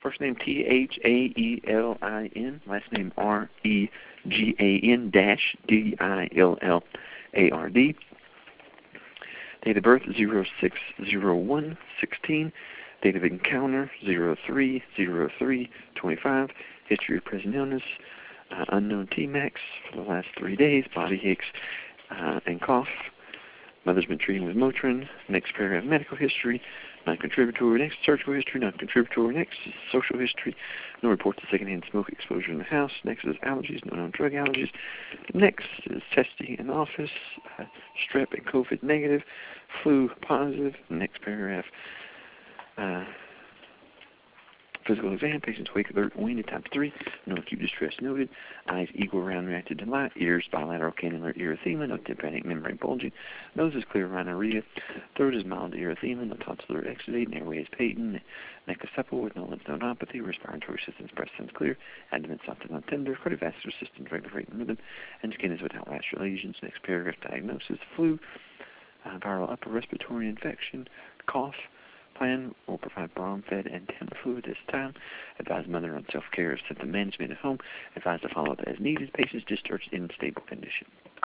First name Thaelin, last name Regan-Dillard. Date of birth 06/01/16. Date of encounter 03/03/25. History of present illness unknown Tmax for the last 3 days. Body aches and cough. Mother's been treating with Motrin. Next paragraph, medical history. Non-contributory. Next, surgical history. Non-contributory. Next is social history. No reports of secondhand smoke exposure in the house. Next is allergies. No known drug allergies. Next is testing in office. Strep and COVID negative. Flu positive. Next paragraph. Physical exam, patient's wake, alert, weaned at type 3, no acute distress noted, eyes eagle, round, reacted to light, ears bilateral cannular erythema, no tympanic membrane bulging, nose is clear, rhinorrhea, throat is mild erythema, no tonsillar exudate, airway is patent, neck is supple with no lymph nodopathy, respiratory system, breast sounds clear, abdomen soft and non-tender, cardiovascular system, regular rate and rhythm, and skin is without vascular lesions. Next paragraph, diagnosis, flu, viral upper respiratory infection, cough. Plan will provide brom-fed and Tamiflu at this time. Advise mother on self-care, symptom management at home. Advise to follow up as needed. Patients discharged in stable condition.